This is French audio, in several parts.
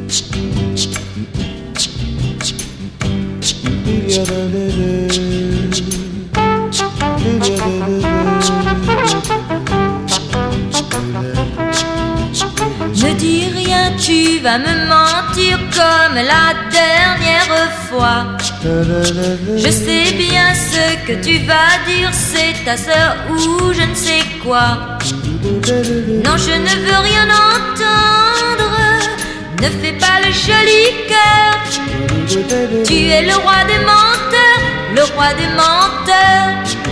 Ne dis rien, tu vas me mentir comme la dernière fois. Je sais bien ce que tu vas dire, c'est ta sœur ou je ne sais quoi. Non, je ne veux rien entendre, ne fais pas le joli cœur. Tu es le roi des menteurs, le roi des menteurs.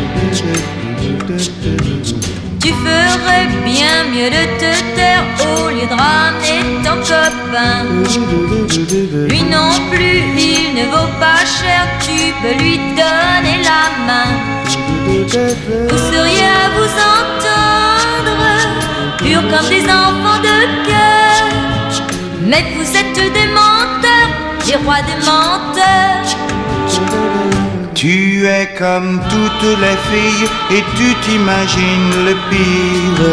Tu ferais bien mieux de te taire au lieu de ramener ton copain. Lui non plus, il ne vaut pas cher, tu peux lui donner la main. Vous seriez à vous entendre, purs comme des enfants de cœur. Mais vous êtes des menteurs, des rois des menteurs. Tu es comme toutes les filles et tu t'imagines le pire.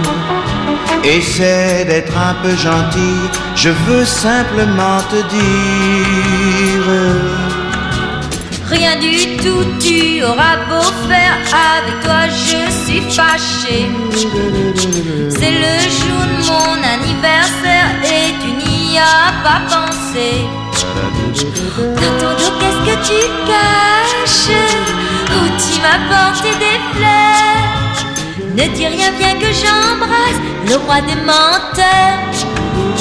Essaie d'être un peu gentil, je veux simplement te dire. Rien du tout, tu auras beau faire, avec toi je suis fâchée. C'est le jour de mon anniversaire et tu n'y as pas pensé. Dans ton dos, qu'est-ce que tu caches? Où tu m'as porté des fleurs? Ne dis rien, viens que j'embrasse le roi des menteurs.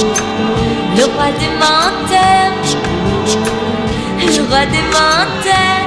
Le roi des menteurs. Le roi des menteurs.